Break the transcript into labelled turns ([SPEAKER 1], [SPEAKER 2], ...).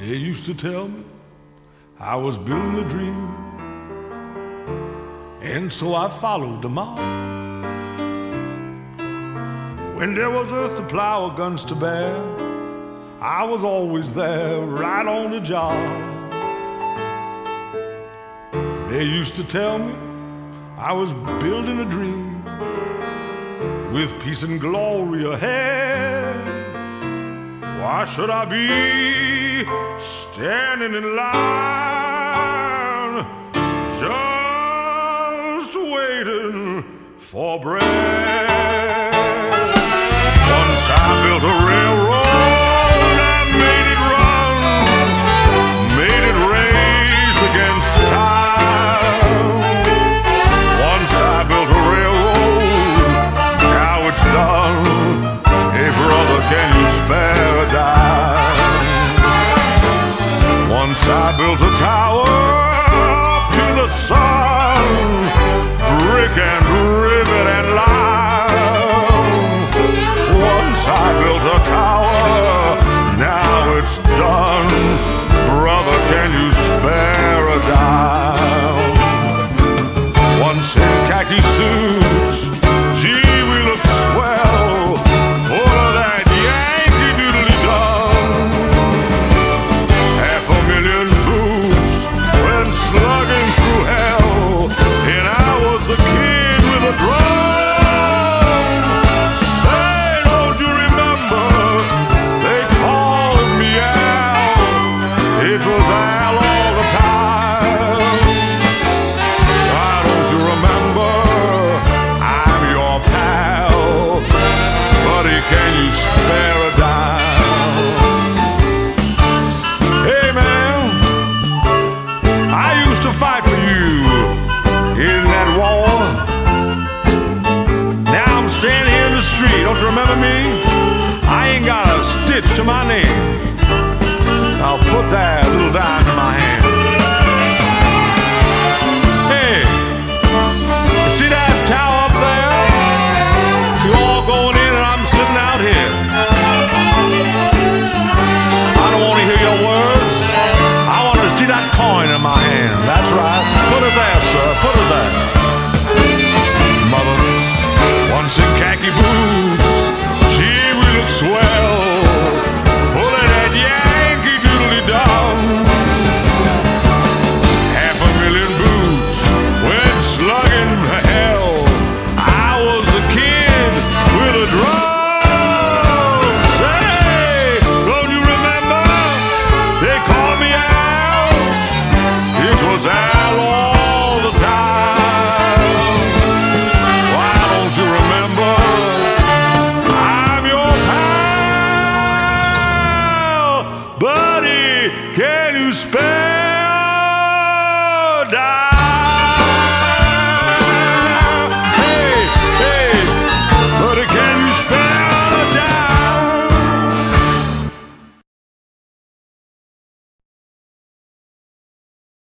[SPEAKER 1] They used to tell me I was building a dream, and so I followed them all. When there was earth to plow or guns to bear, I was always there, right on the job. They used to tell me I was building a dream with peace and glory ahead. Why should I be standing in line, just waiting for bread? Once I built a railroad and made it run, made it race against time. Once I built a railroad, now it's done. Hey brother, can you spare a dime? Once I built a tower up to the sun, brick and